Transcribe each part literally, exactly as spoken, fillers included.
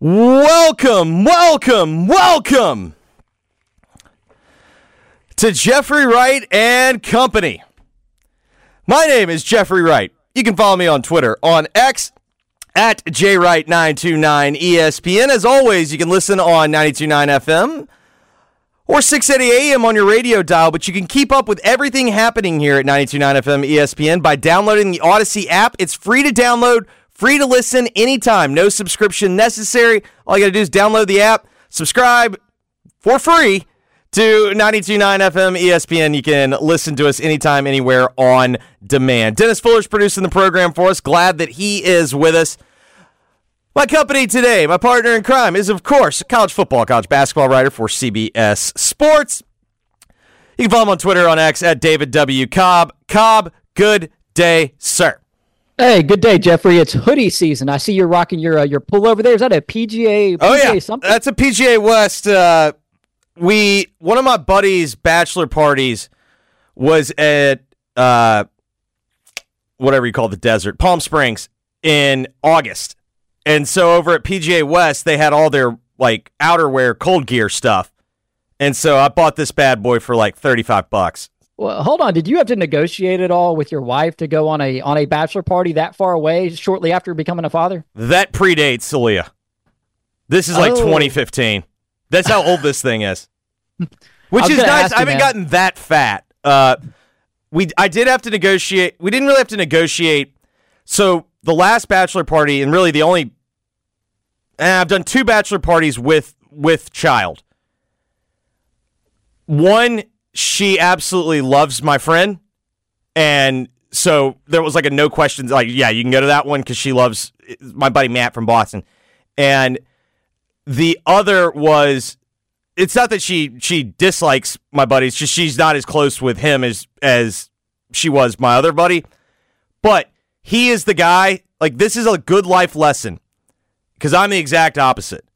Welcome, welcome, welcome to Jeffrey Wright and Company. My name is Jeffrey Wright. You can follow me on Twitter, on X, at J Wright nine two nine E S P N. As always, you can listen on ninety-two point nine F M or six eighty A M on your radio dial, but you can keep up with everything happening here at ninety-two point nine F M E S P N by downloading the Odyssey app. It's free to download, free to listen anytime. No subscription necessary. All you got to do is download the app, subscribe for free to ninety-two point nine F M E S P N. You can listen to us anytime, anywhere on demand. Dennis Fuller's producing the program for us. Glad that he is with us. My company today, my partner in crime, is, of course, college football, college basketball writer for C B S Sports. You can follow him on Twitter, on X, at David W. Cobb. Cobb, good day, sir. Hey, good day, Jeffrey. It's hoodie season. I see you're rocking your uh, your pullover there. Is that a P G A? P G A oh, yeah. Something? That's a P G A West. Uh, we One of my buddies' bachelor parties was at uh, whatever you call the desert, Palm Springs, in August. And so over at P G A West, they had all their like outerwear, cold gear stuff. And so I bought this bad boy for like thirty-five bucks. Well, hold on. Did you have to negotiate it all with your wife to go on a on a bachelor party that far away shortly after becoming a father? That predates Celia. This is like oh. twenty fifteen. That's how old this thing is. Which is nice. I haven't gotten that fat. Uh, we I did have to negotiate. We didn't really have to negotiate. So the last bachelor party, and really the only, and I've done two bachelor parties with with child. One, she absolutely loves my friend, and so there was like a no questions, like, yeah, you can go to that one because she loves my buddy Matt from Boston. And the other was, it's not that she she dislikes my buddy, it's just she's not as close with him as as she was my other buddy. But he is the guy, like, this is a good life lesson, because I'm the exact opposite.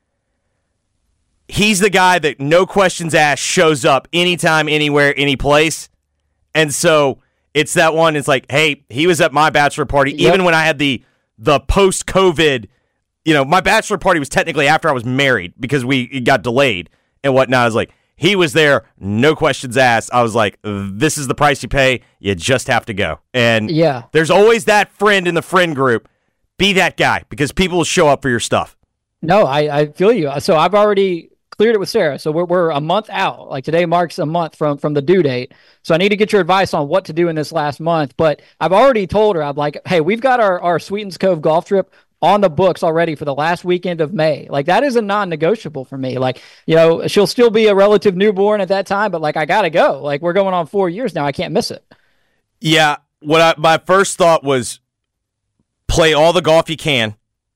He's the guy that no questions asked shows up anytime, anywhere, any place. And so it's that one, it's like, hey, he was at my bachelor party, yep. Even when I had the the post-COVID, you know, my bachelor party was technically after I was married because we it got delayed and whatnot. I was like, he was there, no questions asked. I was like, this is the price you pay. You just have to go. And yeah, there's always that friend in the friend group. Be that guy, because people will show up for your stuff. No, I, I feel you. So I've already cleared it with Sarah. So we're we're a month out. Like today marks a month from, from the due date. So I need to get your advice on what to do in this last month. But I've already told her, I'm like, hey, we've got our, our Sweetens Cove golf trip on the books already for the last weekend of May. Like, that is a non-negotiable for me. Like, you know, she'll still be a relative newborn at that time, but like, I gotta go. Like, we're going on four years now. I can't miss it. Yeah. What I, my first thought was play all the golf you can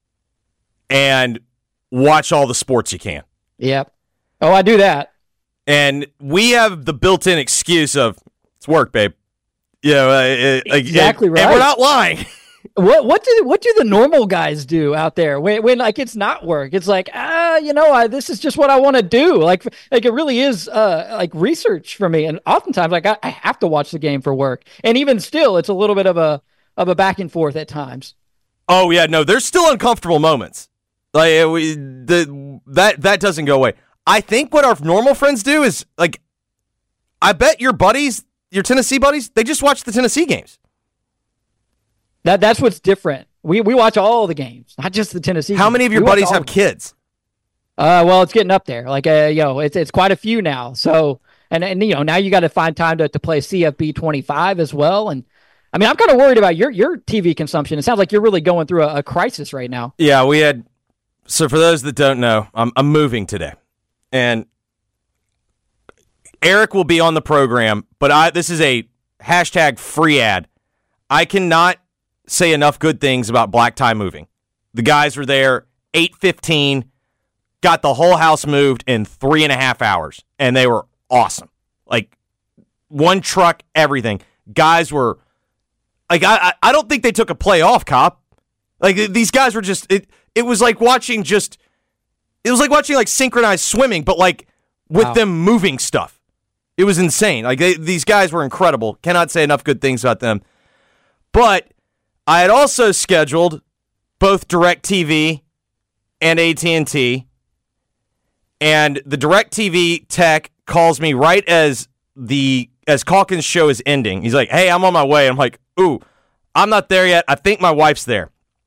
and watch all the sports you can. Yep. Oh, I do that. And we have the built-in excuse of, it's work, babe. You know, uh, uh, exactly and, right. And we're not lying. What what do what do the normal guys do out there when when like it's not work? It's like, ah, you know, I, this is just what I want to do. Like like it really is uh like research for me. And oftentimes, like I, I have to watch the game for work. And even still, it's a little bit of a of a back and forth at times. Oh yeah, no, there's still uncomfortable moments. Like we, the that that doesn't go away. I think what our normal friends do is, like, I bet your buddies, your Tennessee buddies, they just watch the Tennessee games. That that's what's different. We we watch all the games, not just the Tennessee. How games. many of your we buddies have kids? Uh, well, it's getting up there. Like, uh, you know, it's it's quite a few now. So, and and you know, now you got to find time to to play C F B twenty-five as well. And I mean, I'm kind of worried about your your T V consumption. It sounds like you're really going through a, a crisis right now. Yeah, we had. So for those that don't know, I'm I'm moving today, and Eric will be on the program. But I this is a hashtag free ad. I cannot say enough good things about Black Tie Moving. The guys were there eight fifteen, got the whole house moved in three and a half hours, and they were awesome. Like, one truck, everything. Guys were like, I I don't think they took a play off, Cop. Like, these guys were just it. It was like watching just. It was like watching like synchronized swimming, but like with wow. them moving stuff. It was insane. Like they, these guys were incredible. Cannot say enough good things about them. But I had also scheduled both DirecTV and A T and T, and the DirecTV tech calls me right as the as Calkins' show is ending. He's like, "Hey, I'm on my way." I'm like, "Ooh, I'm not there yet. I think my wife's there."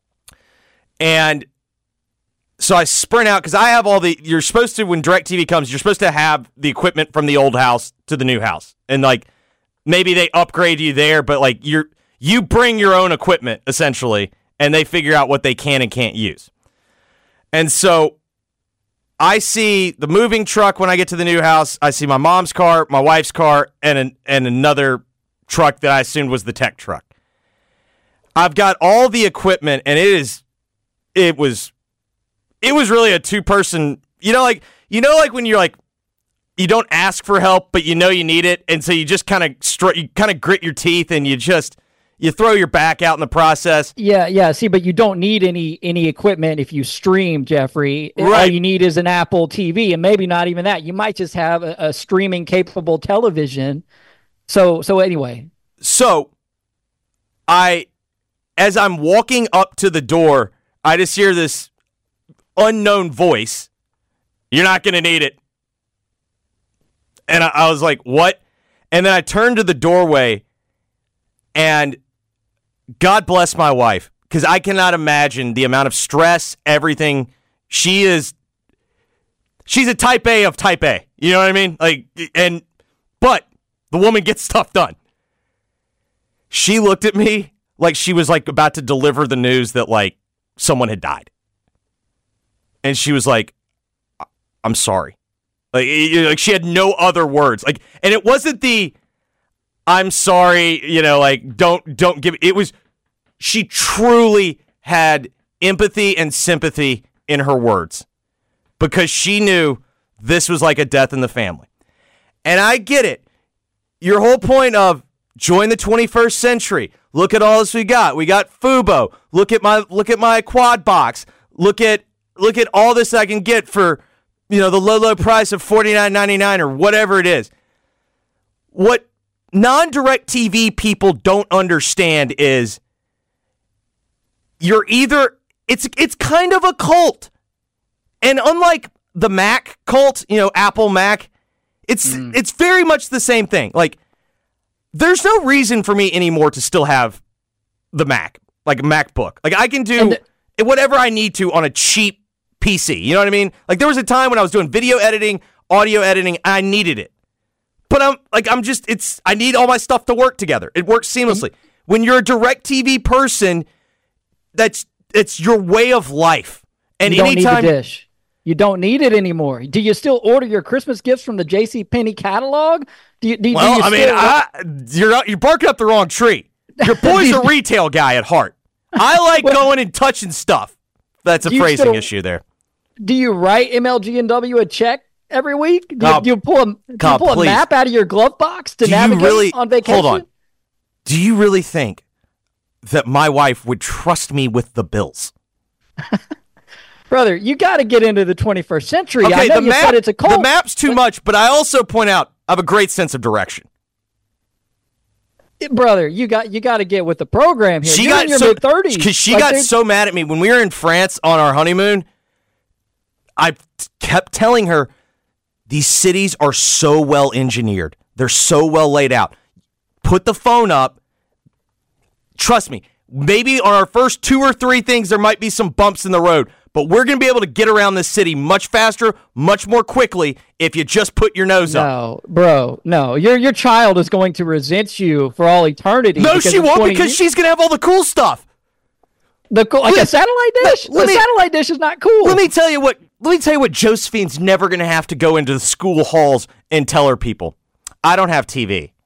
And so I sprint out because I have all the. You're supposed to when DirecTV comes, you're supposed to have the equipment from the old house to the new house, and like maybe they upgrade you there, but like you're you bring your own equipment essentially, and they figure out what they can and can't use. And so I see the moving truck when I get to the new house. I see my mom's car, my wife's car, and an, and another truck that I assumed was the tech truck. I've got all the equipment, and it is, it was, it was really a two-person. You know, like you know, like when you're like, you don't ask for help, but you know you need it, and so you just kind of str- you kind of grit your teeth, and you just. You throw your back out in the process. Yeah, yeah. See, but you don't need any any equipment if you stream, Jeffrey. Right. All you need is an Apple T V, and maybe not even that. You might just have a, a streaming capable television. So, so anyway. So, I, as I'm walking up to the door, I just hear this unknown voice. "You're not going to need it." And I, I was like, "What?" And then I turned to the doorway, and God bless my wife, because I cannot imagine the amount of stress, everything. She is, she's a type A of type A. You know what I mean? Like, and, but the woman gets stuff done. She looked at me like she was like about to deliver the news that like someone had died. And she was like, "I'm sorry." Like, like she had no other words. Like, and it wasn't the, "I'm sorry," you know, like, don't, don't give, it was, she truly had empathy and sympathy in her words because she knew this was like a death in the family. And I get it. Your whole point of join the twenty-first century. Look at all this we got. We got Fubo. Look at my, look at my quad box. Look at, look at all this I can get for, you know, the low, low price of forty-nine ninety-nine or whatever it is. What non-DirecTV people don't understand is you're either it's it's kind of a cult. And unlike the Mac cult, you know, Apple Mac, it's mm. it's very much the same thing. Like there's no reason for me anymore to still have the Mac, like a MacBook. Like I can do the- whatever I need to on a cheap P C. You know what I mean? Like there was a time when I was doing video editing, audio editing, and I needed it. But I'm like, I'm just, it's, I need all my stuff to work together. It works seamlessly. When you're a DirecTV person, that's, it's your way of life. And you don't anytime. Need the dish. You don't need it anymore. Do you still order your Christmas gifts from the JCPenney catalog? Do you, do, well, do you I mean, I, you're, you're barking up the wrong tree. Your boy's a retail guy at heart. I like well, going and touching stuff. That's a phrasing still, issue there. Do you write M L G and W a check every week? Do you, uh, do you pull, a, do you pull a map out of your glove box to do navigate really, on vacation? Hold on. Do you really think that my wife would trust me with the bills? Brother, you got to get into the twenty-first century. Okay, I know the you map, said it's a cult. The map's too but, much, but I also point out I have a great sense of direction. Brother, you got you got to get with the program here. She You're got in your so, mid thirties. Because she like got so mad at me when we were in France on our honeymoon. I kept telling her, these cities are so well engineered. They're so well laid out. Put the phone up. Trust me, maybe on our first two or three things, there might be some bumps in the road, but we're going to be able to get around this city much faster, much more quickly if you just put your nose no, up. No, bro, no. Your your child is going to resent you for all eternity. No, she won't because years. She's going to have all the cool stuff. The cool, like let, a satellite dish? Let, let the me, satellite dish is not cool. Let me tell you what, let me tell you what Josephine's never going to have to go into the school halls and tell her people. I don't have T V.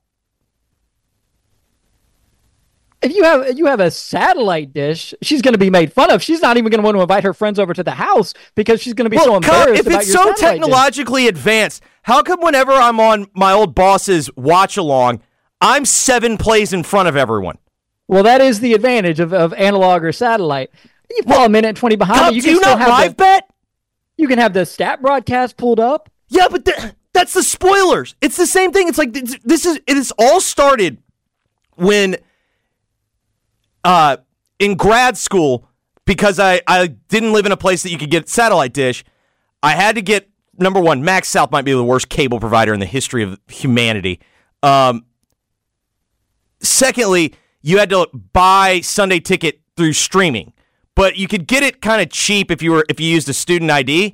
If you have you have a satellite dish, she's going to be made fun of. She's not even going to want to invite her friends over to the house because she's going to be well, so embarrassed if about it's your so technologically dish. advanced, how come whenever I'm on my old boss's watch along, I'm seven plays in front of everyone? Well, that is the advantage of, of analog or satellite. You fall well, a minute and twenty behind. Tom, you do you not live the, bet? You can have the stat broadcast pulled up. Yeah, but th- that's the spoilers. It's the same thing. It's like this is it is all started when uh in grad school because I, I didn't live in a place that you could get satellite dish, I had to get, number one, Max South might be the worst cable provider in the history of humanity. Um, secondly, you had to buy Sunday Ticket through streaming, but you could get it kind of cheap if you were if you used a student I D.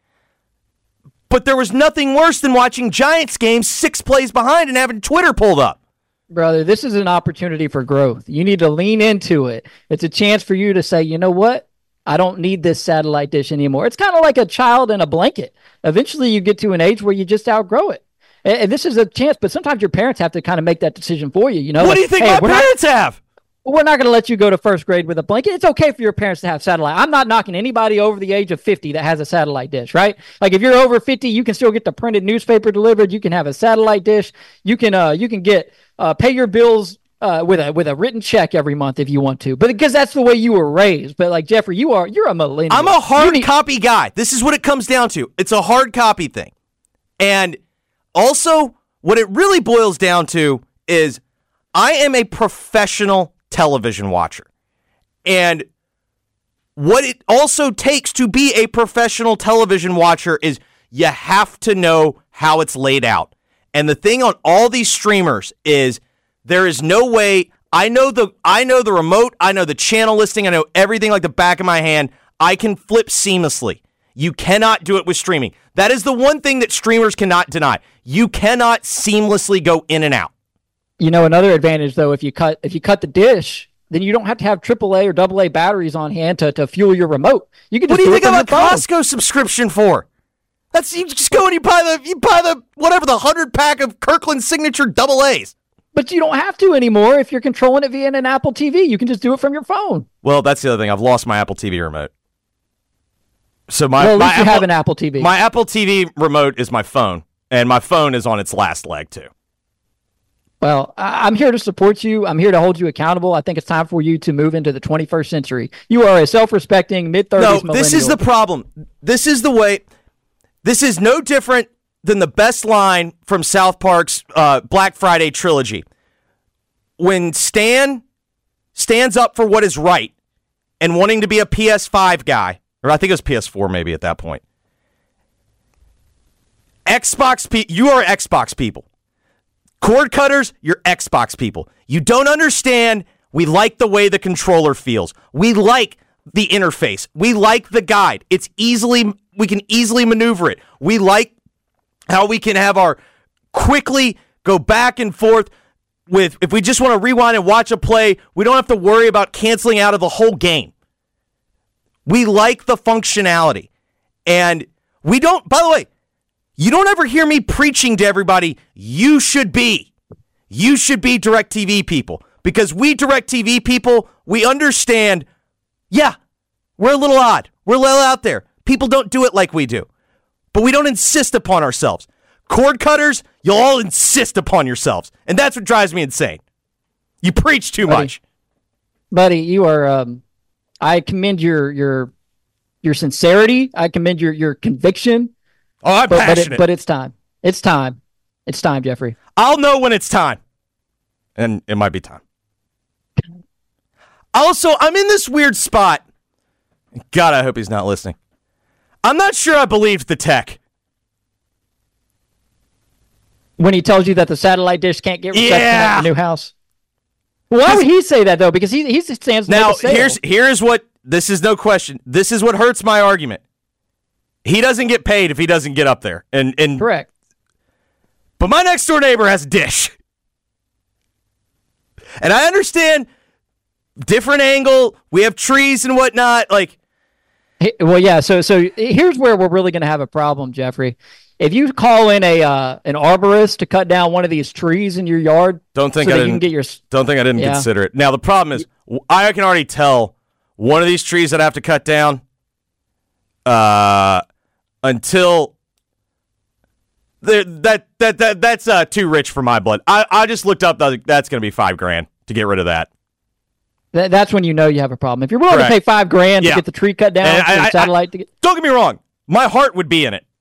But there was nothing worse than watching Giants games six plays behind and having Twitter pulled up. Brother, this is an opportunity for growth. You need to lean into it. It's a chance for you to say, you know what? I don't need this satellite dish anymore. It's kind of like a child in a blanket. Eventually you get to an age where you just outgrow it. And, and this is a chance, but sometimes your parents have to kind of make that decision for you. You know, What like, do you think hey, my we're parents not, have? We're not going to let you go to first grade with a blanket. It's okay for your parents to have satellite. I'm not knocking anybody over the age of fifty that has a satellite dish, right? Like if you're over fifty, you can still get the printed newspaper delivered. You can have a satellite dish. You can uh, you can get uh, pay your bills uh, with a with a written check every month if you want to. But because that's the way you were raised. But like Jeffrey, you are you're a millennial. I'm a hard need- copy guy. This is what it comes down to. It's a hard copy thing. And also, what it really boils down to is I am a professional television watcher. And what it also takes to be a professional television watcher is you have to know how it's laid out. And the thing on all these streamers is there is no way I know the I know the remote, I know the channel listing, I know everything like the back of my hand. I can flip seamlessly. You cannot do it with streaming. That is the one thing that streamers cannot deny. You cannot seamlessly go in and out. You know, another advantage though, if you cut if you cut the dish, then you don't have to have triple A or double A batteries on hand to, to fuel your remote. You can just What do you do think it of from a your phone. Costco subscription for? That's you just go and you buy the you buy the whatever the hundred pack of Kirkland Signature double A's. But you don't have to anymore if you're controlling it via an Apple T V. You can just do it from your phone. Well, that's the other thing. I've lost my Apple T V remote. So my Well, at my least you Apple, have an Apple T V. My Apple T V remote is my phone, and my phone is on its last leg too. Well, I- I'm here to support you. I'm here to hold you accountable. I think it's time for you to move into the twenty-first century. You are a self-respecting mid-thirties No, millennial. this is the problem. This is the way. This is no different than the best line from South Park's uh, Black Friday trilogy. When Stan stands up for what is right and wanting to be a P S five guy, or I think it was P S four maybe at that point. Xbox, pe- you are Xbox people. Cord cutters, you're Xbox people. You don't understand. We like the way the controller feels. We like the interface. We like the guide. It's easily, we can easily maneuver it. We like how we can have our quickly go back and forth with, if we just want to rewind and watch a play, we don't have to worry about canceling out of the whole game. We like the functionality. And we don't, by the way, you don't ever hear me preaching to everybody, you should be. You should be DirecTV people. Because we DirecTV people, we understand, yeah, we're a little odd. We're a little out there. People don't do it like we do. But we don't insist upon ourselves. Cord cutters, you'll all insist upon yourselves. And that's what drives me insane. You preach too Buddy, much. Buddy, you are, um, I commend your, your, your sincerity. I commend your, your conviction. Oh, I'm But, but, passionate. it, but it's time. It's time. It's time, Jeffrey. I'll know when it's time. And it might be time. Also, I'm in this weird spot. God, I hope he's not listening. I'm not sure I believed the tech. When he tells you that the satellite dish can't get reception Yeah. at the new house. Why would he say that though? Because he he stands to Now, make a sale. here's here's what, this is no question. This is what hurts my argument. He doesn't get paid if he doesn't get up there. And and correct. But my next door neighbor has a dish. And I understand different angle. We have trees and whatnot. Like, Hey, well, yeah. So, so here's where we're really going to have a problem, Jeffrey. If you call in a uh, an arborist to cut down one of these trees in your yard, don't think so I that you didn't can get your don't think I didn't Yeah. consider it. Now the problem is, I can already tell one of these trees that I have to cut down. Uh, until there, that that that that's uh, too rich for my blood. I I just looked up. That's going to be five grand to get rid of that. th- that's when you know you have a problem. If you're willing Correct. to pay five grand Yeah. to get the tree cut down And for I- the I- satellite I- to get, Don't get me wrong. My heart would be in it.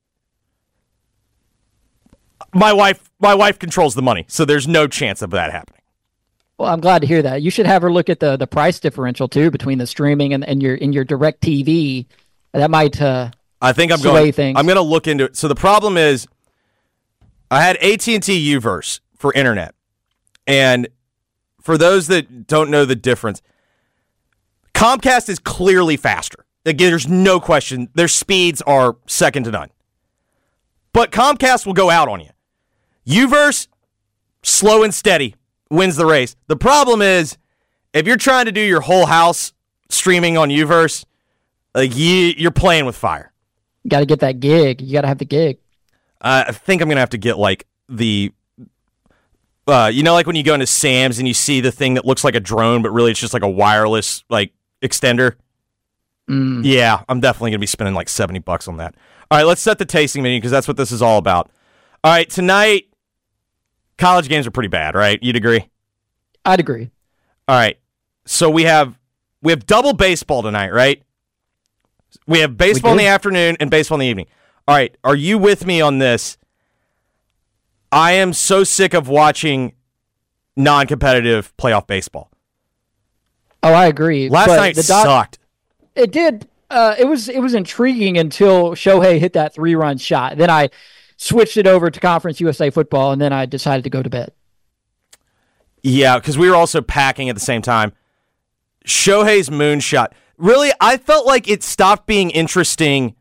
My wife, my wife controls the money, so there's no chance of that happening. Well, I'm glad to hear that. You should have her look at the the price differential too between the streaming and, and your in your direct T V. That might uh, I think I'm sway going. things. I'm going to look into it. So the problem is, I had A T and T Uverse for internet, and for those that don't know the difference, Comcast is clearly faster. Again, there's no question. Their speeds are second to none. But Comcast will go out on you. Uverse, slow and steady, wins the race. The problem is, if you're trying to do your whole house streaming on Uverse, like you, you're playing with fire. You got to get that gig. You got to have the gig. Uh, I think I'm going to have to get like the, uh, you know, like when you go into Sam's and you see the thing that looks like a drone, but really it's just like a wireless like extender. Mm. Yeah, I'm definitely going to be spending like seventy bucks on that. All right, let's set the tasting menu because that's what this is all about. All right, tonight, college games are pretty bad, right? You'd agree? I'd agree. All right, so we have we have double baseball tonight, right? We have baseball We in do. the afternoon and baseball in the evening. All right, are you with me on this? I am so sick of watching non-competitive playoff baseball. Oh, I agree. Last But night the Dod- sucked. It did. Uh, it was it was intriguing until Shohei hit that three run shot. Then I switched it over to Conference U S A football, and then I decided to go to bed. Yeah, because we were also packing at the same time. Shohei's moonshot. Really, I felt like it stopped being interesting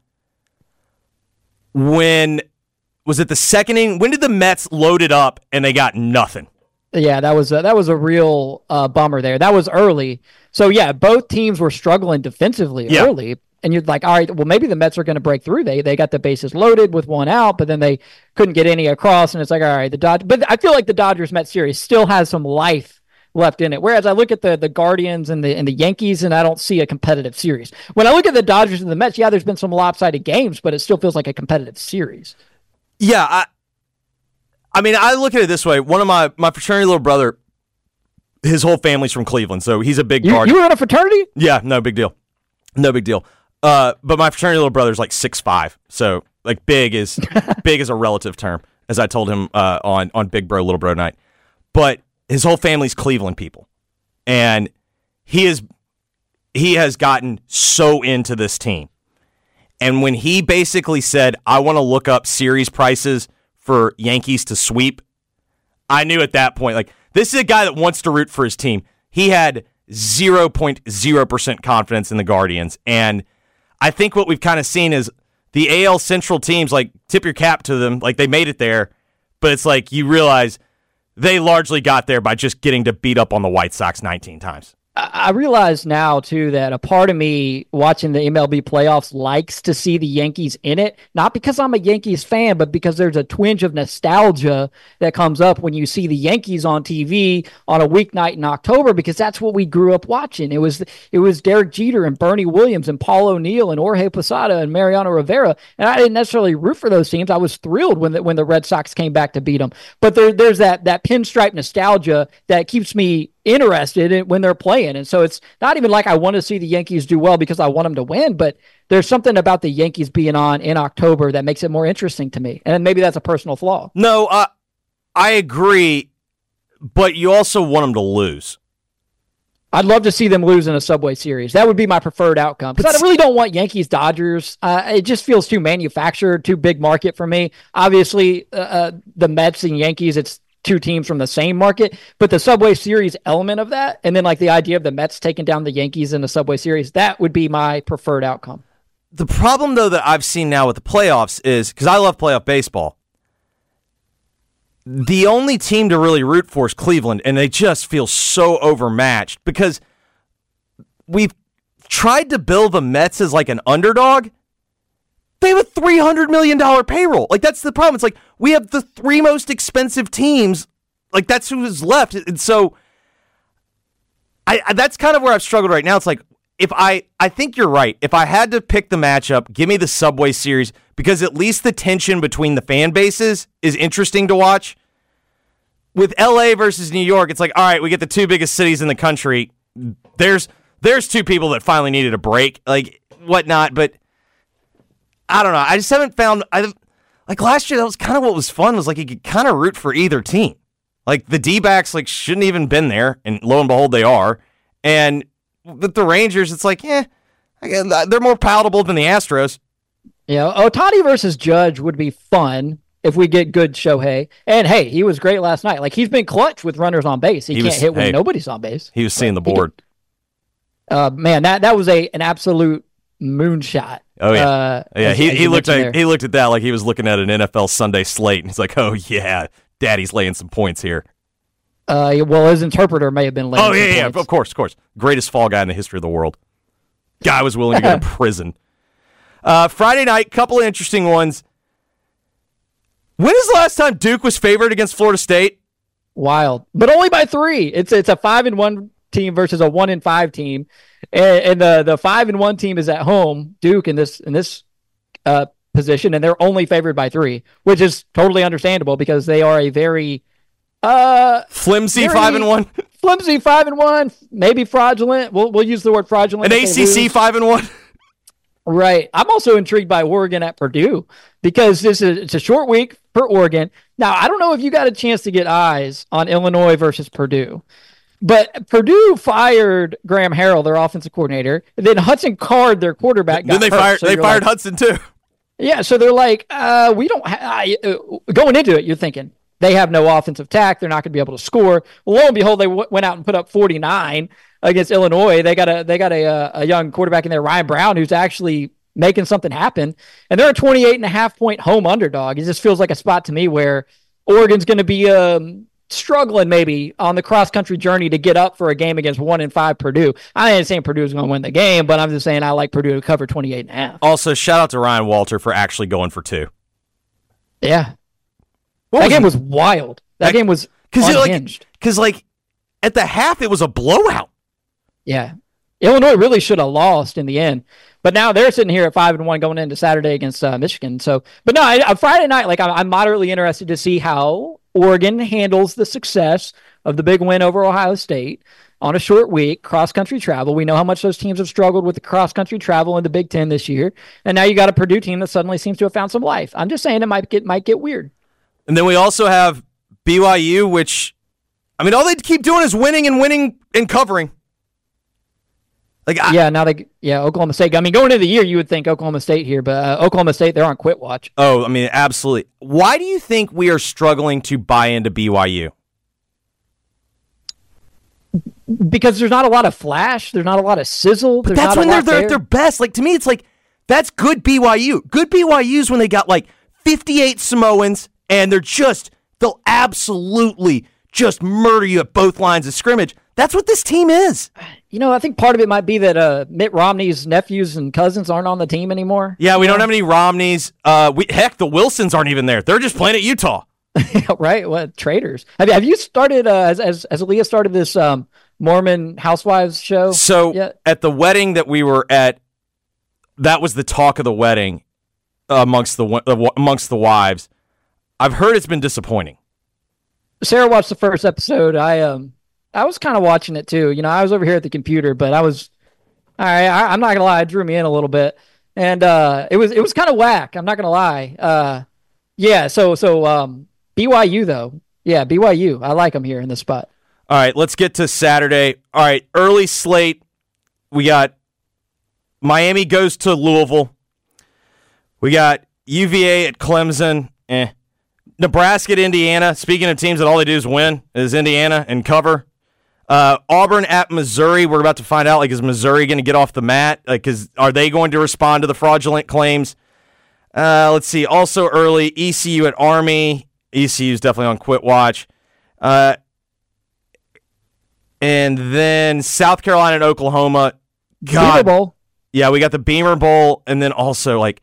when, was it the second inning? When did the Mets load it up and they got nothing? Yeah, that was a, that was a real uh, bummer there. That was early. So yeah, both teams were struggling defensively Yeah. early, and you're like, all right, well maybe the Mets are going to break through. They they got the bases loaded with one out, but then they couldn't get any across, and it's like, all right, the Dodgers. But I feel like the Dodgers Mets series still has some life left in it. Whereas I look at the the Guardians and the and the Yankees, and I don't see a competitive series. When I look at the Dodgers and the Mets, yeah, there's been some lopsided games, but it still feels like a competitive series. Yeah, I, I mean, I look at it this way. One of my, my fraternity little brother, his whole family's from Cleveland, so he's a big You, Guardian. you were in a fraternity? Yeah, no big deal. No big deal. Uh, but my fraternity little brother's like six five, so like big is big is a relative term, as I told him uh, on on Big Bro Little Bro Night. But his whole family's Cleveland people, and he is he has gotten so into this team. And when he basically said, "I want to look up series prices for Yankees to sweep," I knew at that point, like, this is a guy that wants to root for his team. He had zero point zero percent confidence in the Guardians. And I think what we've kind of seen is the A L Central teams, like, tip your cap to them. Like, they made it there. But it's like you realize they largely got there by just getting to beat up on the White Sox nineteen times. I realize now, too, that a part of me watching the M L B playoffs likes to see the Yankees in it, not because I'm a Yankees fan, but because there's a twinge of nostalgia that comes up when you see the Yankees on T V on a weeknight in October, because that's what we grew up watching. It was it was Derek Jeter and Bernie Williams and Paul O'Neill and Jorge Posada and Mariano Rivera, and I didn't necessarily root for those teams. I was thrilled when the, when the Red Sox came back to beat them. But there, there's that, that pinstripe nostalgia that keeps me interested in when they're playing. And so it's not even like I want to see the Yankees do well because I want them to win, but there's something about the Yankees being on in October that makes it more interesting to me. And maybe that's a personal flaw. No, uh, I agree, but you also want them to lose. I'd love to see them lose in a Subway Series. That would be my preferred outcome. Because I really don't want Yankees Dodgers. Uh, it just feels too manufactured, too big market for me. Obviously, uh, uh, the Mets and Yankees, it's two teams from the same market, but the Subway Series element of that, and then like the idea of the Mets taking down the Yankees in the Subway Series, that would be my preferred outcome. The problem, though, that I've seen now with the playoffs is, because I love playoff baseball, the only team to really root for is Cleveland, and they just feel so overmatched because we've tried to build the Mets as like an underdog. They have a three hundred million dollars payroll. Like, that's the problem. It's like, we have the three most expensive teams. Like, that's who's left. And so, I, I that's kind of where I've struggled right now. It's like, if I, I think you're right. If I had to pick the matchup, give me the Subway Series, because at least the tension between the fan bases is interesting to watch. With L A versus New York, it's like, all right, we get the two biggest cities in the country. There's, there's two people that finally needed a break, like, whatnot, but I don't know. I just haven't found. I like last year. That was kind of what was fun. Was like you could kind of root for either team. Like, the D-backs, like, shouldn't even been there, and lo and behold, they are. And with the Rangers, it's like, eh, they're more palatable than the Astros. Yeah, Ohtani versus Judge would be fun if we get good Shohei. And, hey, he was great last night. Like, he's been clutch with runners on base. He, he can't was, hit when hey, nobody's on base. He was seeing the board. Could, uh, man, that, that was a an absolute moonshot. Oh, yeah. Uh, yeah, as, he, as he, looked at, there. he looked at that like he was looking at an N F L Sunday slate, and he's like, oh, yeah, Daddy's laying some points here. Uh, well, his interpreter may have been laying Oh, yeah, yeah, points. of course, of course. Greatest fall guy in the history of the world. Guy was willing to go to prison. Uh, Friday night, couple of interesting ones. When is the last time Duke was favored against Florida State? Wild, but only by three. It's it's a five and one team versus a one and five team, and, and the the five and one team is at home, Duke in this in this uh, position, and they're only favored by three, which is totally understandable because they are a very uh flimsy very five and one, flimsy five and one, maybe fraudulent. We'll we'll use the word fraudulent. An A C C five and one. Right. I'm also intrigued by Oregon at Purdue because this is it's a short week for Oregon. Now, I don't know if you got a chance to get eyes on Illinois versus Purdue, but Purdue fired Graham Harrell, their offensive coordinator, and then Hudson Card, their quarterback, got Then they hurt. fired So they you're fired like, Hudson too. Yeah, so they're like, uh, we don't ha- uh, going into it, you're thinking they have no offensive tack, they're not going to be able to score. Well, lo and behold, they w- went out and put up forty-nine against Illinois. They got a they got a a young quarterback in there, Ryan Brown, who's actually making something happen. And they're a twenty-eight and a half point home underdog. It just feels like a spot to me where Oregon's going to be um, struggling maybe on the cross-country journey to get up for a game against one and five Purdue. I ain't saying Purdue's going to win the game, but I'm just saying I like Purdue to cover twenty-eight and a half. Also, shout out to Ryan Walter for actually going for two. Yeah. What that was game it? was wild. That, that game was unhinged. Because, like, like, at the half, it was a blowout. Yeah. Illinois really should have lost in the end. But now they're sitting here at five and one going into Saturday against uh, Michigan. So, but no, I, Friday night, like I'm, I'm moderately interested to see how Oregon handles the success of the big win over Ohio State on a short week, cross-country travel. We know how much those teams have struggled with the cross-country travel in the Big Ten this year. And now you got a Purdue team that suddenly seems to have found some life. I'm just saying it might get might get weird. And then we also have B Y U, which, I mean, all they keep doing is winning and winning and covering. Like, I, yeah, now they yeah Oklahoma State. I mean, going into the year, you would think Oklahoma State here, but uh, Oklahoma State, they're on quit watch. Oh, I mean, absolutely. Why do you think we are struggling to buy into B Y U? Because there's not a lot of flash, there's not a lot of sizzle. But there's that's not when a they're lot they're there. at their best. Like, to me, it's like that's good B Y U. Good B Y U is when they got like fifty-eight Samoans and they're just they'll absolutely just murder you at both lines of scrimmage. That's what this team is. You know, I think part of it might be that uh, Mitt Romney's nephews and cousins aren't on the team anymore. Yeah, we don't have any Romneys. Uh, we, heck, the Wilsons aren't even there. They're just playing at Utah. Right? What traitors? Have you, have you started, uh, as, as, as Aaliyah started this um, Mormon Housewives show? So yet? At the wedding that we were at, that was the talk of the wedding uh, amongst the uh, amongst the wives. I've heard it's been disappointing. Sarah watched the first episode. I um. I was kind of watching it too. You know, I was over here at the computer, but I was, all right, I, I'm not gonna lie, it drew me in a little bit, and uh, it was it was kind of whack. I'm not gonna lie. Uh, yeah. So so um, B Y U though, yeah, B Y U. I like them here in this spot. All right, let's get to Saturday. All right, early slate. We got Miami goes to Louisville. We got U V A at Clemson. Eh. Nebraska at Indiana. Speaking of teams that all they do is win, is Indiana and cover. Uh, Auburn at Missouri. We're about to find out, like, is Missouri going to get off the mat? Like, is, are they going to respond to the fraudulent claims? Uh, let's see. Also early, E C U at Army. E C U is definitely on quit watch. Uh, and then South Carolina and Oklahoma. God. Beamer Bowl. Yeah, we got the Beamer Bowl. And then also, like,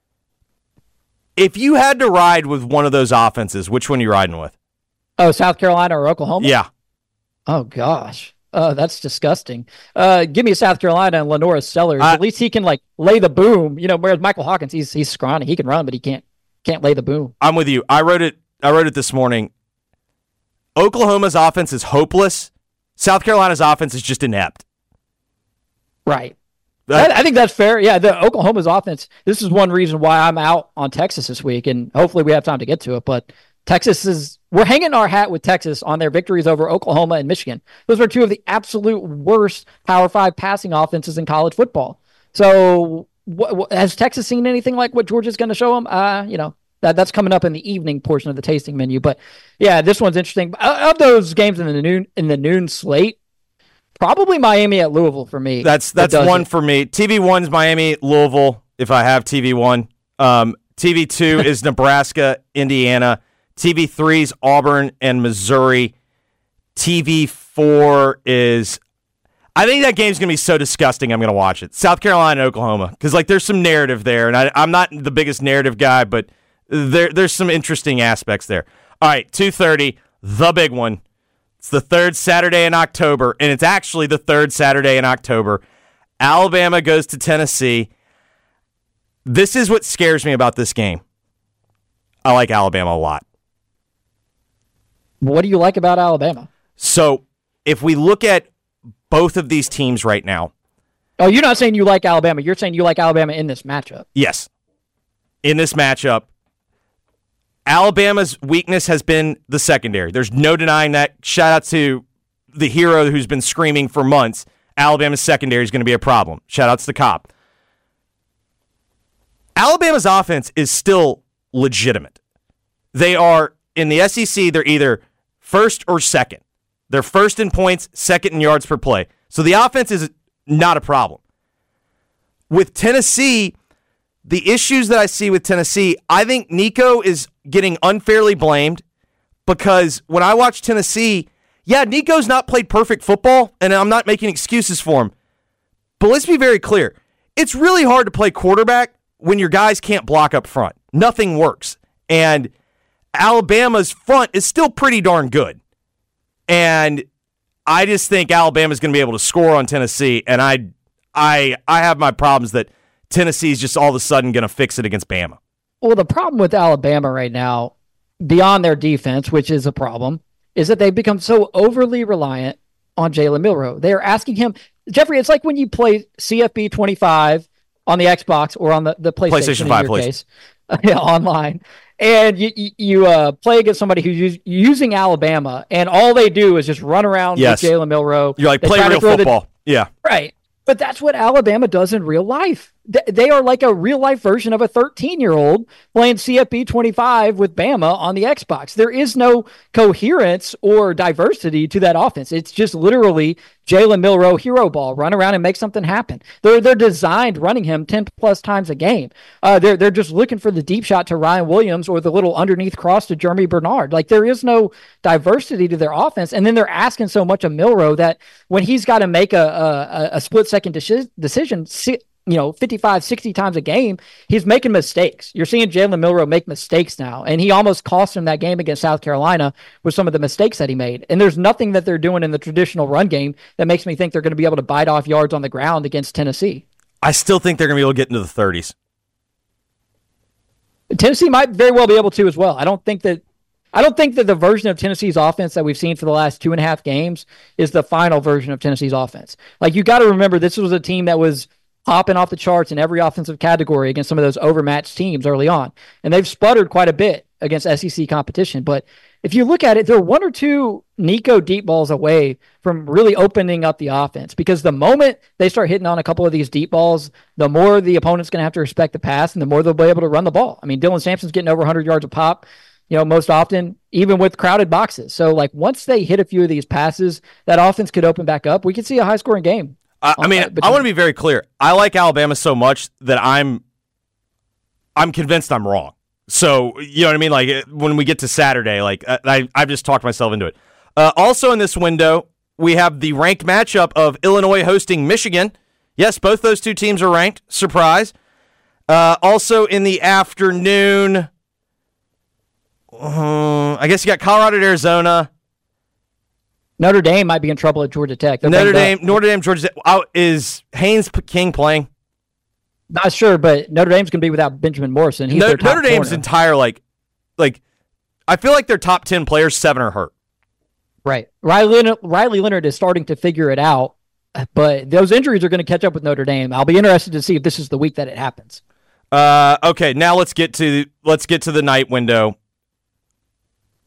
if you had to ride with one of those offenses, which one are you riding with? Oh, South Carolina or Oklahoma? Yeah. Oh, gosh. Oh, that's disgusting. Uh, give me South Carolina and Lenora Sellers. I, At least he can, like, lay the boom. You know, whereas Michael Hawkins, he's he's scrawny. He can run, but he can't can't lay the boom. I'm with you. I wrote it I wrote it this morning. Oklahoma's offense is hopeless. South Carolina's offense is just inept. Right. I, I think that's fair. Yeah, the Oklahoma's offense, this is one reason why I'm out on Texas this week, and hopefully we have time to get to it, but Texas is we're hanging our hat with Texas on their victories over Oklahoma and Michigan. Those are two of the absolute worst Power Five passing offenses in college football. So what, what, has Texas seen anything like what Georgia's going to show them? Uh, you know, that that's coming up in the evening portion of the tasting menu. But yeah, this one's interesting. Of those games in the noon in the noon slate, probably Miami at Louisville for me. That's that's one it. for me. T V one's Miami, Louisville, if I have T V one. Um, T V two is Nebraska, Indiana. T V three's Auburn and Missouri. T V four is... I think that game's going to be so disgusting I'm going to watch it. South Carolina and Oklahoma. Because like, there's some narrative there, and I, I'm not the biggest narrative guy, but there there's some interesting aspects there. All right, two thirty, the big one. It's the third Saturday in October, and it's actually the third Saturday in October. Alabama goes to Tennessee. This is what scares me about this game. I like Alabama a lot. What do you like about Alabama? So, if we look at both of these teams right now. Oh, you're not saying you like Alabama. You're saying you like Alabama in this matchup. Yes. In this matchup, Alabama's weakness has been the secondary. There's no denying that. Shout out to the hero who's been screaming for months. Alabama's secondary is going to be a problem. Shout out to the cop. Alabama's offense is still legitimate. They are, in the S E C, they're either first or second. They're first in points, second in yards per play. So the offense is not a problem. With Tennessee, the issues that I see with Tennessee, I think Nico is getting unfairly blamed because when I watch Tennessee, yeah, Nico's not played perfect football, and I'm not making excuses for him. But let's be very clear. It's really hard to play quarterback when your guys can't block up front. Nothing works. And Alabama's front is still pretty darn good. And I just think Alabama's going to be able to score on Tennessee, and I I, I have my problems that Tennessee's just all of a sudden going to fix it against Bama. Well, the problem with Alabama right now, beyond their defense, which is a problem, is that they've become so overly reliant on Jalen Milroe. They are asking him, Jeffrey, it's like when you play C F B twenty-five on the Xbox or on the, the PlayStation, PlayStation five, in your case, yeah, online, and you you uh, play against somebody who's use, using Alabama, and all they do is just run around yes. with Jalen Milroe. You're like, they play real football. The, yeah. Right. But that's what Alabama does in real life. They are like a real-life version of a thirteen-year-old playing C F B twenty-five with Bama on the Xbox. There is no coherence or diversity to that offense. It's just literally Jalen Milroe hero ball, run around and make something happen. They're they're designed running him ten-plus times a game. Uh, they're, they're just looking for the deep shot to Ryan Williams or the little underneath cross to Jeremy Bernard. Like, there is no diversity to their offense, and then they're asking so much of Milroe that when he's got to make a, a, a split-second deci- decision, you know, fifty-five, sixty times a game, he's making mistakes. You're seeing Jalen Milroe make mistakes now, and he almost cost him that game against South Carolina with some of the mistakes that he made. And there's nothing that they're doing in the traditional run game that makes me think they're going to be able to bite off yards on the ground against Tennessee. I still think they're going to be able to get into the thirties. Tennessee might very well be able to as well. I don't think that I don't think that the version of Tennessee's offense that we've seen for the last two and a half games is the final version of Tennessee's offense. Like, you got to remember, this was a team that was hopping off the charts in every offensive category against some of those overmatched teams early on. And they've sputtered quite a bit against S E C competition. But if you look at it, they're one or two Nico deep balls away from really opening up the offense, because the moment they start hitting on a couple of these deep balls, the more the opponent's going to have to respect the pass and the more they'll be able to run the ball. I mean, Dylan Sampson's getting over one hundred yards a pop, you know, most often, even with crowded boxes. So, like, once they hit a few of these passes, that offense could open back up. We could see a high-scoring game. I, I mean, uh, I want to be very clear. I like Alabama so much that I'm I'm convinced I'm wrong. So, you know what I mean? Like, when we get to Saturday, like, I, I've just talked myself into it. Uh, also in this window, we have the ranked matchup of Illinois hosting Michigan. Yes, both those two teams are ranked. Surprise. Uh, also in the afternoon, uh, I guess you got Colorado at Arizona. Notre Dame might be in trouble at Georgia Tech. They're Notre Dame, Notre Dame, Georgia Tech. Out is Haynes King playing? Not sure, but Notre Dame's going to be without Benjamin Morrison. He's no, their top Notre Dame's corner. entire, like, like, I feel like their top ten players, seven are hurt. Right. Riley Leonard, Riley Leonard is starting to figure it out, but those injuries are going to catch up with Notre Dame. I'll be interested to see if this is the week that it happens. Uh, Uh, okay, now let's get to let's get to the night window.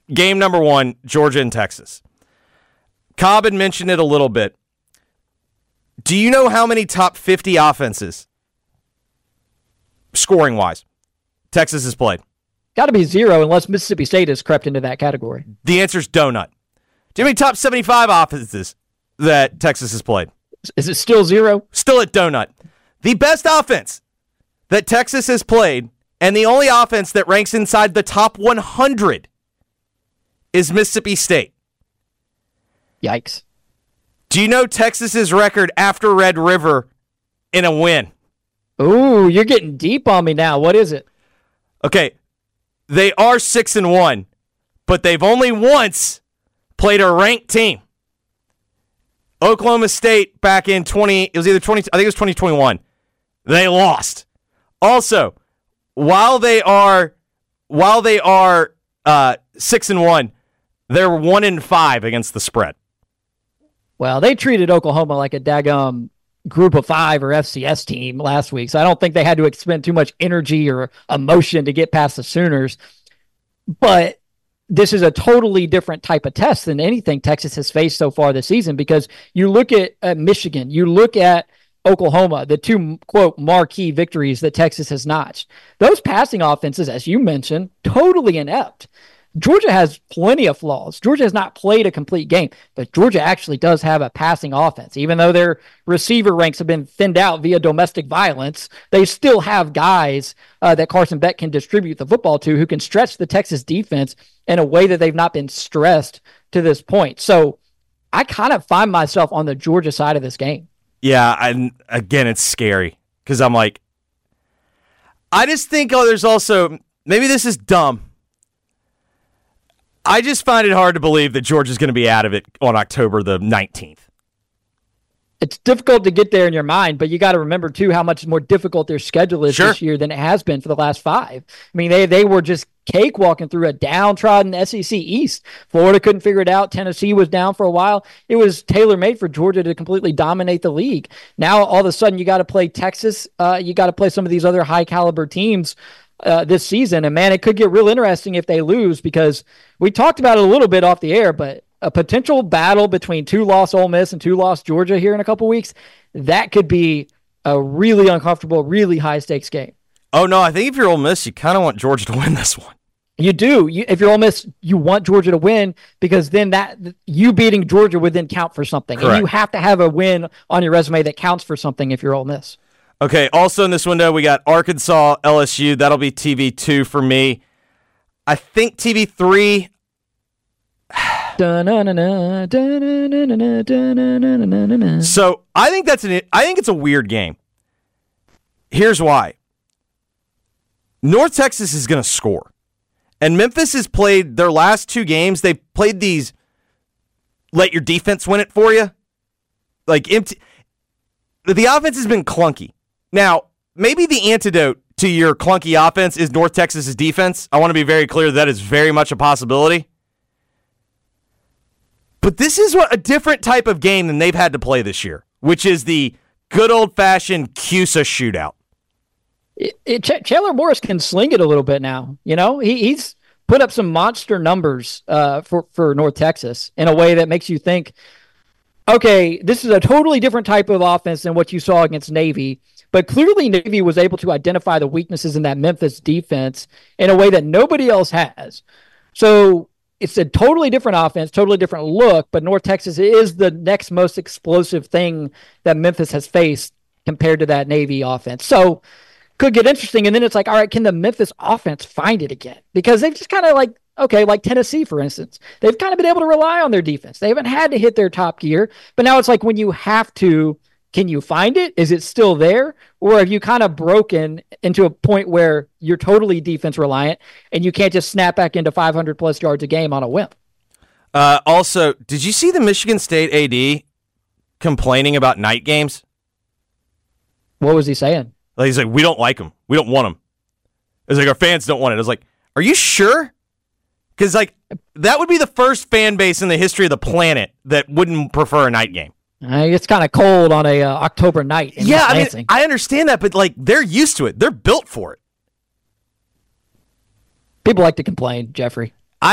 game number one, Georgia and Texas. Cobb had mentioned it a little bit. Do you know how many top fifty offenses, scoring-wise, Texas has played? Got to be zero unless Mississippi State has crept into that category. The answer is donut. Do you know how many top seventy-five offenses that Texas has played? Is it still zero? Still at donut. The best offense that Texas has played, and the only offense that ranks inside the top one hundred, is Mississippi State. Yikes. Do you know Texas's record after Red River in a win? Ooh, you're getting deep on me now. What is it? Okay, they are six and one, but they've only once played a ranked team. Oklahoma State back in twenty. It was either twenty. I think it was twenty twenty-one. They lost. Also, while they are while they are uh, six and one, they're one and five against the spread. Well, they treated Oklahoma like a daggum group of five or F C S team last week, so I don't think they had to expend too much energy or emotion to get past the Sooners. But this is a totally different type of test than anything Texas has faced so far this season, because you look at, at Michigan, you look at Oklahoma, the two, quote, marquee victories that Texas has notched. Those passing offenses, as you mentioned, totally inept. Georgia has plenty of flaws. Georgia has not played a complete game, but Georgia actually does have a passing offense. Even though their receiver ranks have been thinned out via domestic violence, they still have guys uh, that Carson Beck can distribute the football to who can stretch the Texas defense in a way that they've not been stressed to this point. So I kind of find myself on the Georgia side of this game. Yeah, and again, it's scary because I'm like, I just think, oh, there's also, maybe this is dumb. I just find it hard to believe that Georgia's going to be out of it on October the nineteenth. It's difficult to get there in your mind, but you got to remember, too, how much more difficult their schedule is Sure. this year than it has been for the last five. I mean, they they were just cakewalking through a downtrodden S E C East. Florida couldn't figure it out. Tennessee was down for a while. It was tailor-made for Georgia to completely dominate the league. Now, all of a sudden, you got to play Texas. Uh, you got to play some of these other high-caliber teams Uh, this season. And man, it could get real interesting if they lose, because we talked about it a little bit off the air, but a potential battle between two-loss Ole Miss and two-loss Georgia here in a couple weeks, that could be a really uncomfortable, really high-stakes game. Oh, no, I think if you're Ole Miss, you kind of want Georgia to win this one. You do. You, if you're Ole Miss, you want Georgia to win, because then that you beating Georgia would then count for something. Correct. And you have to have a win on your resume that counts for something if you're Ole Miss. Okay, also in this window, we got Arkansas, L S U. That'll be T V two for me. I think T V three. So I think that's an. I think it's a weird game. Here's why. North Texas is going to score, and Memphis has played their last two games. They've played these. Let your defense win it for you. Like empty. The offense has been clunky. Now, maybe the antidote to your clunky offense is North Texas's defense. I want to be very clear that is very much a possibility. But this is what a different type of game than they've had to play this year, which is the good old-fashioned C U S A shootout. It, it, Ch- Chandler Morris can sling it a little bit now. You know, he, he's put up some monster numbers uh, for, for North Texas in a way that makes you think, okay, this is a totally different type of offense than what you saw against Navy. But clearly Navy was able to identify the weaknesses in that Memphis defense in a way that nobody else has. So it's a totally different offense, totally different look, but North Texas is the next most explosive thing that Memphis has faced compared to that Navy offense. So could get interesting. And then it's like, all right, can the Memphis offense find it again? Because they've just kind of like, okay, like Tennessee, for instance, they've kind of been able to rely on their defense. They haven't had to hit their top gear, but now it's like when you have to, can you find it? Is it still there? Or have you kind of broken into a point where you're totally defense reliant and you can't just snap back into five hundred plus yards a game on a whim? Uh, also, did you see the Michigan State A D complaining about night games? What was he saying? Like, he's like, we don't like them. We don't want them. It's like, our fans don't want it. I was like, are you sure? Because, like, that would be the first fan base in the history of the planet that wouldn't prefer a night game. Uh, it's kind of cold on a uh, October night in yeah, East I mean, Lansing. I understand that, but, like, they're used to it. They're built for it. People like to complain, Jeffrey. I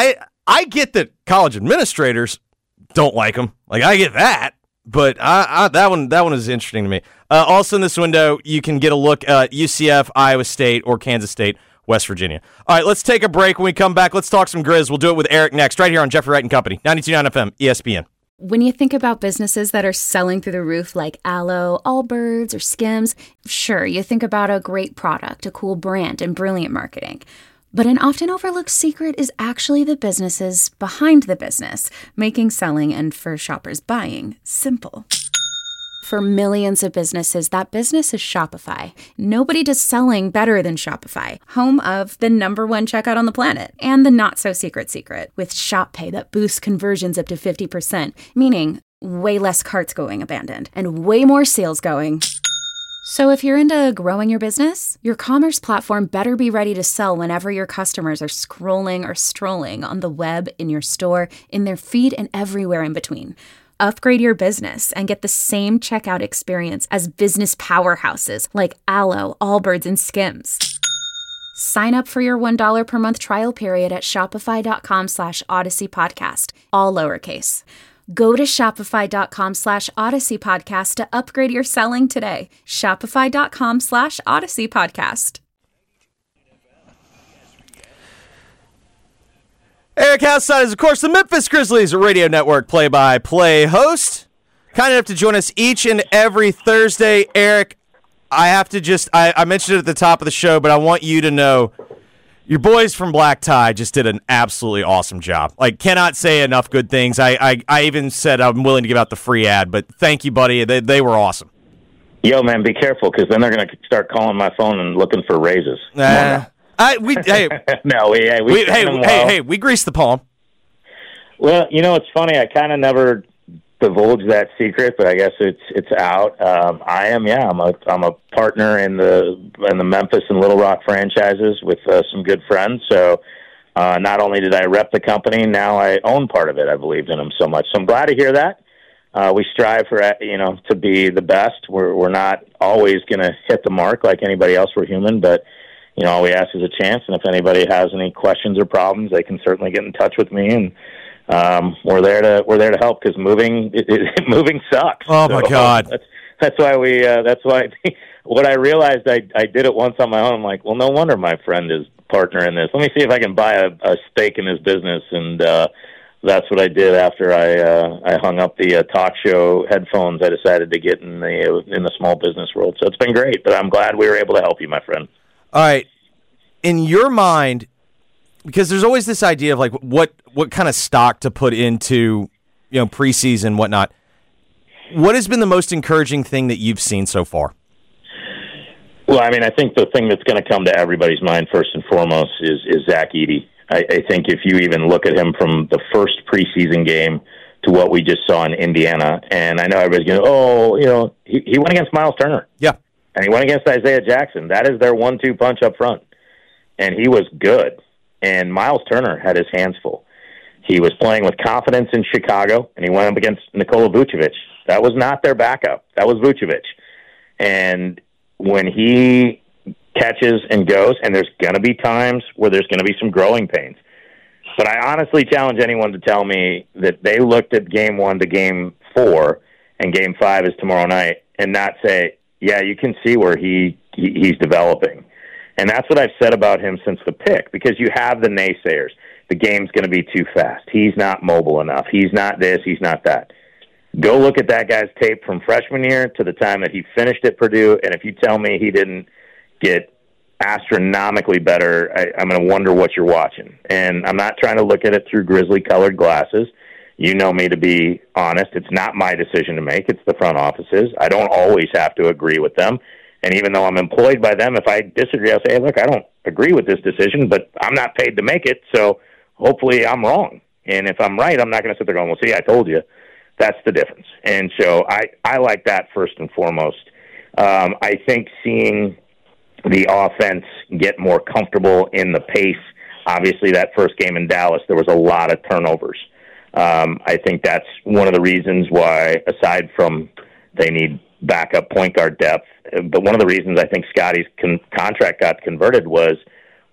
I get that college administrators don't like him. Like, I get that. But I, I, that one that one is interesting to me. Uh, also in this window, you can get a look at U C F, Iowa State, or Kansas State, West Virginia. All right, let's take a break. When we come back, let's talk some Grizz. We'll do it with Eric next, right here on Jeffrey Wright and Company, ninety-two point nine F M, E S P N. When you think about businesses that are selling through the roof like Aloe, Allbirds, or Skims, sure, you think about a great product, a cool brand, and brilliant marketing. But an often overlooked secret is actually the businesses behind the business, making selling and for shoppers buying simple. For millions of businesses, that business is Shopify. Nobody does selling better than Shopify, home of the number one checkout on the planet, and the not-so-secret secret, with Shop Pay that boosts conversions up to fifty percent, meaning way less carts going abandoned, and way more sales going. So if you're into growing your business, your commerce platform better be ready to sell whenever your customers are scrolling or strolling on the web, in your store, in their feed, and everywhere in between. Upgrade your business and get the same checkout experience as business powerhouses like Aloe, Allbirds, and Skims. Sign up for your one dollar per month trial period at shopify.com slash Odyssey Podcast, all lowercase. Go to shopify.com slash Odyssey Podcast to upgrade your selling today. Shopify.com slash Odyssey Podcast. Eric Outside is, of course, the Memphis Grizzlies Radio Network play-by-play host. Kind enough to join us each and every Thursday. Eric, I have to just, I, I mentioned it at the top of the show, but I want you to know your boys from Black Tie just did an absolutely awesome job. Like, cannot say enough good things. I, I, I even said I'm willing to give out the free ad, but thank you, buddy. They, they were awesome. Yo, man, be careful, because then they're going to start calling my phone and looking for raises. Uh, I we hey no we hey we, we hey well. hey hey we greased the palm. Well, you know, it's funny. I kind of never divulge that secret, but I guess it's it's out. Um, I am yeah. I'm a I'm a partner in the in the Memphis and Little Rock franchises with uh, some good friends. So uh, not only did I rep the company, now I own part of it. I believed in them so much. So I'm glad to hear that. Uh, we strive for you know to be the best. We're we're not always going to hit the mark like anybody else. We're human, but. You know, all we ask is a chance, and if anybody has any questions or problems, they can certainly get in touch with me, and um, we're there to we're there to help because moving it, it, moving sucks. Oh my so, God! That's, that's why we. Uh, that's why what I realized I I did it once on my own. I'm like, well, no wonder my friend is partner in this. Let me see if I can buy a, a stake in his business, and uh, that's what I did after I uh, I hung up the uh, talk show headphones. I decided to get in the uh, in the small business world. So it's been great, but I'm glad we were able to help you, my friend. All right. In your mind, because there's always this idea of like what what kind of stock to put into, you know, preseason and whatnot. What has been the most encouraging thing that you've seen so far? Well, I mean, I think the thing that's going to come to everybody's mind first and foremost is, is Zach Edey. I, I think if you even look at him from the first preseason game to what we just saw in Indiana, and I know everybody's going, oh, you know, he, he went against Miles Turner. Yeah. And he went against Isaiah Jackson. That is their one two punch up front. And he was good. And Miles Turner had his hands full. He was playing with confidence in Chicago, and he went up against Nikola Vucevic. That was not their backup. That was Vucevic. And when he catches and goes, and there's going to be times where there's going to be some growing pains. But I honestly challenge anyone to tell me that they looked at game one to game four, and game five is tomorrow night, and not say, yeah, you can see where he, he he's developing. And that's what I've said about him since the pick, because you have the naysayers. The game's going to be too fast. He's not mobile enough. He's not this. He's not that. Go look at that guy's tape from freshman year to the time that he finished at Purdue, and if you tell me he didn't get astronomically better, I, I'm going to wonder what you're watching. And I'm not trying to look at it through Grizzly-colored glasses. You know me to be honest. It's not my decision to make. It's the front office's. I don't always have to agree with them. And even though I'm employed by them, if I disagree, I'll say, hey, look, I don't agree with this decision, but I'm not paid to make it, so hopefully I'm wrong. And if I'm right, I'm not going to sit there going, well, see, I told you. That's the difference. And so I, I like that first and foremost. Um, I think seeing the offense get more comfortable in the pace, obviously that first game in Dallas, there was a lot of turnovers. Um, I think that's one of the reasons why, aside from they need backup point guard depth, but one of the reasons I think Scotty's con- contract got converted was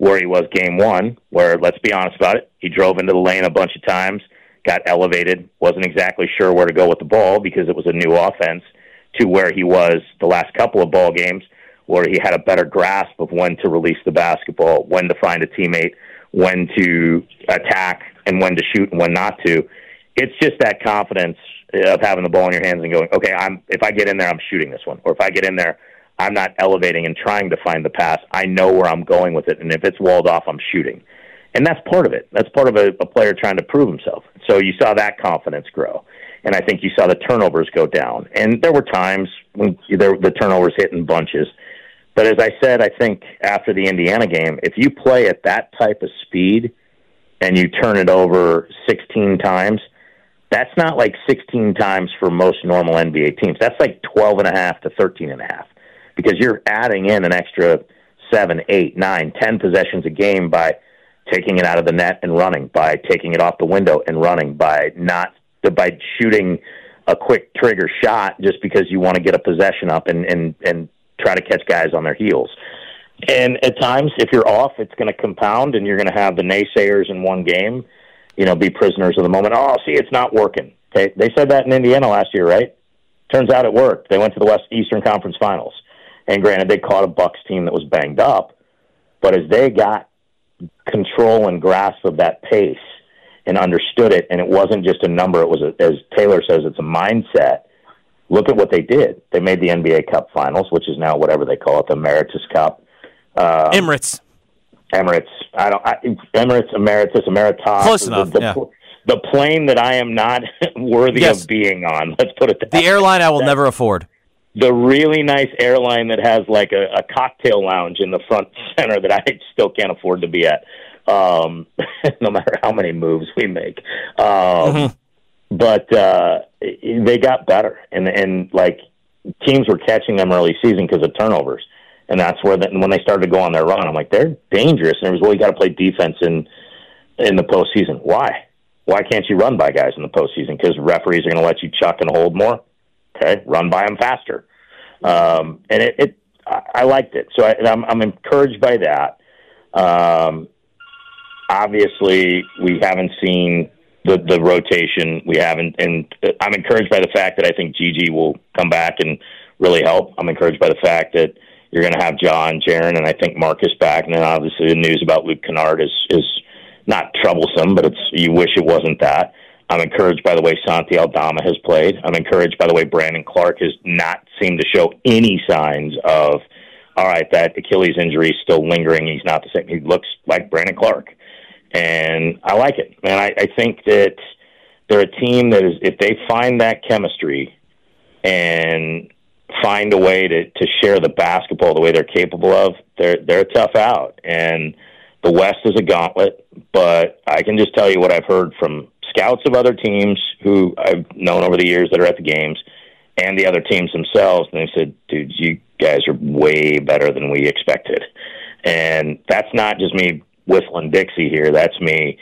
where he was game one, where, let's be honest about it, he drove into the lane a bunch of times, got elevated, wasn't exactly sure where to go with the ball because it was a new offense, to where he was the last couple of ball games, where he had a better grasp of when to release the basketball, when to find a teammate, when to attack, and when to shoot and when not to. It's just that confidence of having the ball in your hands and going, okay, I'm if I get in there, I'm shooting this one. Or if I get in there, I'm not elevating and trying to find the pass. I know where I'm going with it, and if it's walled off, I'm shooting. And that's part of it. That's part of a, a player trying to prove himself. So you saw that confidence grow. And I think you saw the turnovers go down. And there wwere times when there, the turnovers hit in bunches. But as I said, I think after the Indiana game, if you play at that type of speed and you turn it over sixteen times, that's not like sixteen times for most normal N B A teams. That's like twelve and a half to thirteen and a half, because you're adding in an extra seven, eight, nine, ten possessions a game by taking it out of the net and running, by taking it off the window and running, by not by shooting a quick trigger shot just because you want to get a possession up and, and, and try to catch guys on their heels. And at times, if you're off, it's going to compound, and you're going to have the naysayers in one game, you know, be prisoners of the moment. Oh, see, it's not working. Okay, they said that in Indiana last year, right? Turns out it worked. They went to the West Eastern Conference Finals. And granted, they caught a Bucks team that was banged up, but as they got control and grasp of that pace and understood it, and it wasn't just a number, it was, a, as Taylor says, it's a mindset. Look at what they did. They made the N B A Cup Finals, which is now whatever they call it, the Emeritus Cup. Um, Emirates. Emirates. I don't. I, Emirates, Emeritus, Emeritus. Close enough. The, the, yeah. the plane that I am not worthy yes. of being on. Let's put it that way. The airline I will that, never afford. The really nice airline that has like a, a cocktail lounge in the front center that I still can't afford to be at, um, no matter how many moves we make. Um, mm-hmm. But uh, they got better, and and like teams were catching them early season because of turnovers, and that's where the, when they started to go on their run, I'm like, they're dangerous. And it was, well, you got to play defense in in the postseason. Why? Why can't you run by guys in the postseason? Because referees are going to let you chuck and hold more. Okay, run by them faster. Um, and it, it I, I liked it, so I, I'm I'm encouraged by that. Um, obviously, we haven't seen the the rotation. We haven't, and I'm encouraged by the fact that I think Gigi will come back and really help. I'm encouraged by the fact that you're going to have John, Jaren, and I think Marcus back. And then obviously the news about Luke Kennard is is not troublesome, but it's you wish it wasn't that. I'm encouraged by the way Santi Aldama has played. I'm encouraged by the way Brandon Clark has not seemed to show any signs of, all right, that Achilles injury is still lingering. He's not the same. He looks like Brandon Clark. And I like it. And I, I think that they're a team that is, if they find that chemistry and find a way to, to share the basketball the way they're capable of, they're they're tough out. And the West is a gauntlet, but I can just tell you what I've heard from scouts of other teams who I've known over the years that are at the games and the other teams themselves, and they said, dude, you guys are way better than we expected. And that's not just me whistling Dixie here. That's me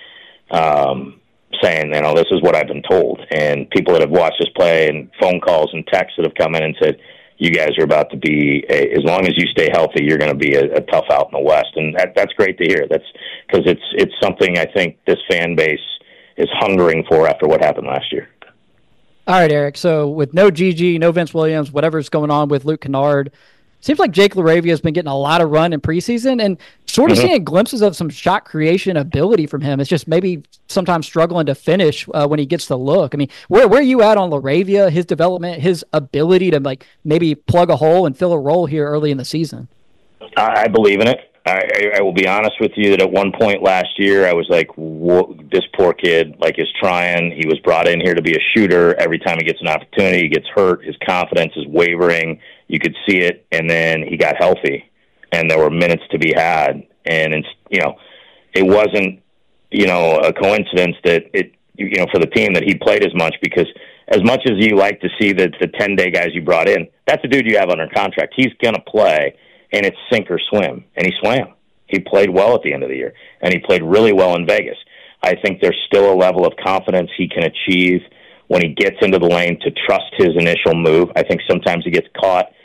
um, saying, you know, this is what I've been told. And people that have watched us play and phone calls and texts that have come in and said, you guys are about to be, a, as long as you stay healthy, you're going to be a, a tough out in the West. And that, that's great to hear. That's because it's it's something I think this fan base is hungering for after what happened last year. All right, Eric. So with no Gigi, no Vince Williams, whatever's going on with Luke Kennard, seems like Jake LaRavia has been getting a lot of run in preseason and sort of mm-hmm. seeing glimpses of some shot creation ability from him. It's just maybe sometimes struggling to finish uh, when he gets the look. I mean, where where are you at on LaRavia, his development, his ability to like maybe plug a hole and fill a role here early in the season? I, I believe in it. I, I will be honest with you that at one point last year, I was like, this poor kid, like, is trying. He was brought in here to be a shooter. Every time he gets an opportunity, he gets hurt. His confidence is wavering. You could see it. And then he got healthy, and there were minutes to be had. And, it's, you know, it wasn't, you know, a coincidence that it, you know, for the team that he played as much, because as much as you like to see the, the ten-day guys you brought in, that's a dude you have under contract. He's going to play. And it's sink or swim. And he swam. He played well at the end of the year. And he played really well in Vegas. I think there's still a level of confidence he can achieve when he gets into the lane to trust his initial move. I think sometimes he gets caught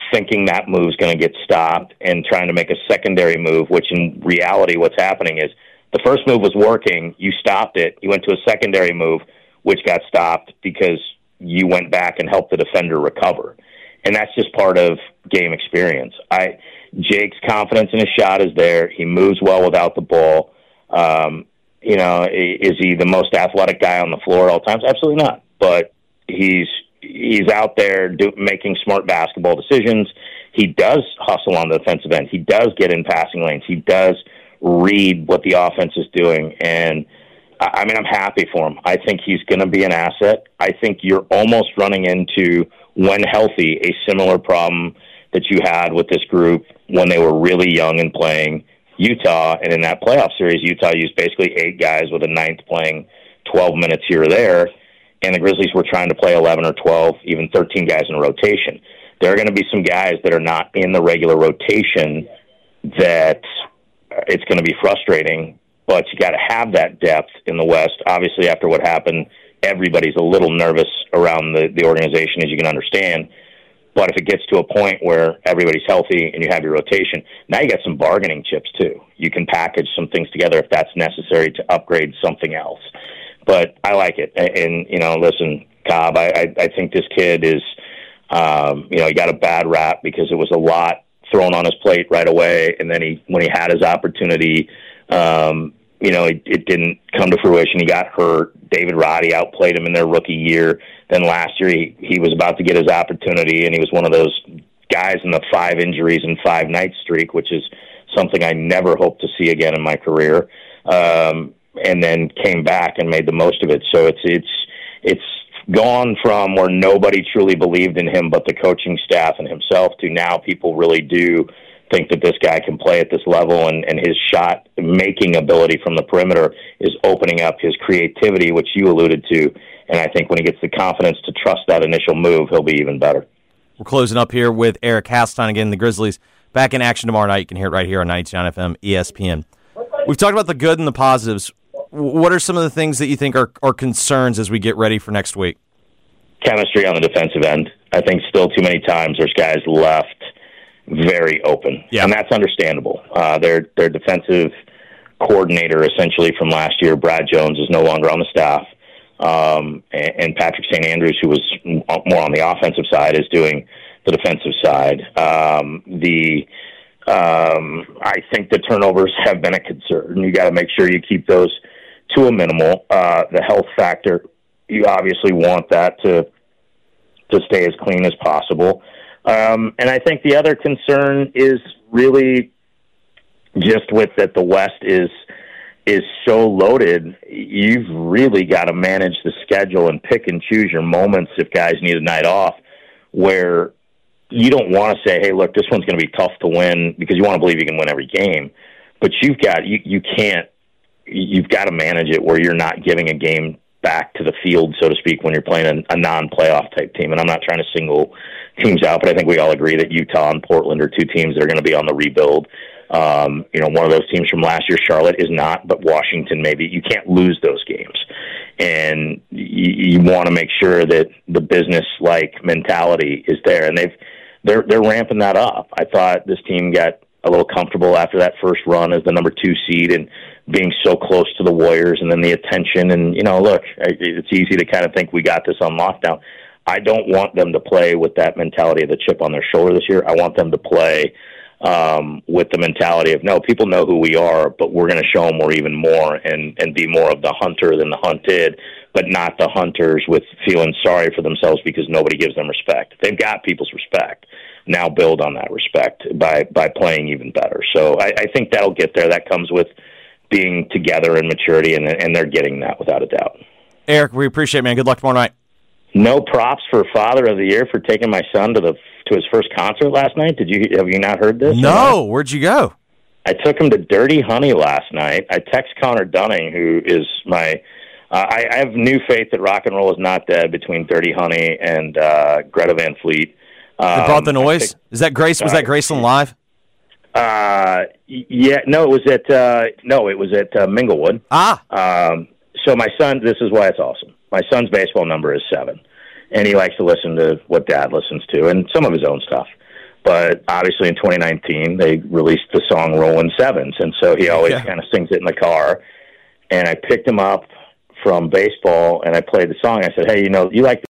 thinking that move's going to get stopped and trying to make a secondary move, which in reality what's happening is the first move was working, you stopped it, you went to a secondary move, which got stopped because you went back and helped the defender recover. And that's just part of game experience. I Jake's confidence in his shot is there. He moves well without the ball. Um, you know, is he the most athletic guy on the floor at all times? Absolutely not. But he's he's out there do, making smart basketball decisions. He does hustle on the defensive end. He does get in passing lanes. He does read what the offense is doing. And, I mean, I'm happy for him. I think he's going to be an asset. I think you're almost running into, when healthy, a similar problem that you had with this group when they were really young and playing Utah. And in that playoff series, Utah used basically eight guys with a ninth playing twelve minutes here or there. And the Grizzlies were trying to play eleven or twelve, even thirteen guys in a rotation. There are going to be some guys that are not in the regular rotation that it's going to be frustrating, but you got to have that depth in the West. Obviously, after what happened, everybody's a little nervous around the, the organization, as you can understand. But if it gets to a point where everybody's healthy and you have your rotation, now you got some bargaining chips too. You can package some things together if that's necessary to upgrade something else. But I like it. And, and you know, listen, Cobb, I, I, I think this kid is, um, you know, he got a bad rap because it was a lot thrown on his plate right away. And then he, when he had his opportunity, um, you know, it, it didn't come to fruition. He got hurt. David Roddy outplayed him in their rookie year. Then last year he, he was about to get his opportunity, and he was one of those guys in the five injuries and five night streak, which is something I never hope to see again in my career. Um, and then came back and made the most of it. So it's it's it's gone from where nobody truly believed in him but the coaching staff and himself to now people really do think that this guy can play at this level, and, and his shot making ability from the perimeter is opening up his creativity, which you alluded to. And I think when he gets the confidence to trust that initial move, he'll be even better. We're closing up here with Eric Hasseltine again. The Grizzlies back in action tomorrow night. You can hear it right here on ninety-two point nine F M E S P N. We've talked about the good and the positives. What are some of the things that you think are, are concerns as we get ready for next week? Chemistry on the defensive end. I think still too many times there's guys left very open, yeah. and that's understandable. Uh, their their defensive coordinator, essentially from last year, Brad Jones, is no longer on the staff, um, and, and Patrick Saint Andrews, who was more on the offensive side, is doing the defensive side. Um, the um, I think the turnovers have been a concern. You got to make sure you keep those to a minimal. Uh, the health factor, you obviously want that to to stay as clean as possible. Um, and I think the other concern is really just with that the West is is so loaded. You've really got to manage the schedule and pick and choose your moments if guys need a night off, where you don't want to say, hey, look, this one's going to be tough to win, because you want to believe you can win every game. But you've got you, you can't you've got to manage it where you're not giving a game back to the field, so to speak, when you're playing a, a non-playoff type team. And I'm not trying to single teams out, but I think we all agree that Utah and Portland are two teams that are going to be on the rebuild. Um, you know, one of those teams from last year, Charlotte, is not, but Washington maybe. You can't lose those games. And you, you want to make sure that the business-like mentality is there. And they've, they're, they're ramping that up. I thought this team got a little comfortable after that first run as the number two seed and being so close to the Warriors, and then the attention. And, you know, look, it's easy to kind of think we got this on lockdown. I don't want them to play with that mentality of the chip on their shoulder this year. I want them to play um, with the mentality of, no, people know who we are, but we're going to show them we're even more, and, and be more of the hunter than the hunted, but not the hunters with feeling sorry for themselves because nobody gives them respect. They've got people's respect. Now build on that respect by, by playing even better. So I, I think that'll get there. That comes with being together and maturity, and, and they're getting that without a doubt. Eric, we appreciate it, man. Good luck tomorrow night. No props for Father of the Year for taking my son to the to his first concert last night. Did you have you not heard this? No. Where'd you go? I took him to Dirty Honey last night. I text Connor Dunning, who is my. Uh, I, I have new faith that rock and roll is not dead between Dirty Honey and uh, Greta Van Fleet. Um, they brought the noise. Think, is that Grace? Was uh, that Graceland Live? Uh, yeah. No, it was at uh, no, it was at uh, Minglewood. Ah. Um, so my son. This is why it's awesome. My son's baseball number is seven, and he likes to listen to what Dad listens to and some of his own stuff. But obviously in twenty nineteen, they released the song Rollin' Sevens, and so he always yeah. kind of sings it in the car. And I picked him up from baseball, and I played the song. I said, hey, you know, you like